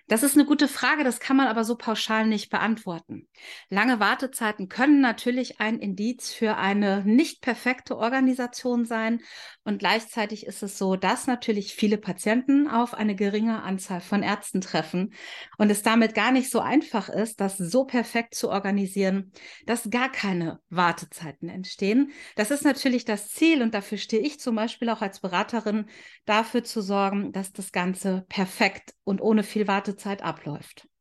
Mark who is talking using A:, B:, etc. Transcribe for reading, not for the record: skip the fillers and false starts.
A: Das ist eine gute Frage, das kann man aber so pauschal nicht beantworten. Lange Wartezeiten können natürlich ein Indiz für eine nicht perfekte Organisation sein. Und gleichzeitig ist es so, dass natürlich viele Patienten auf eine geringe Anzahl von Ärzten treffen und es damit gar nicht so einfach ist, das so perfekt zu organisieren, dass gar keine Wartezeiten entstehen. Das ist natürlich das Ziel und dafür stehe ich zum Beispiel auch als Beraterin, dafür zu sorgen, dass das Ganze perfekt und ohne viel Wartezeit abläuft.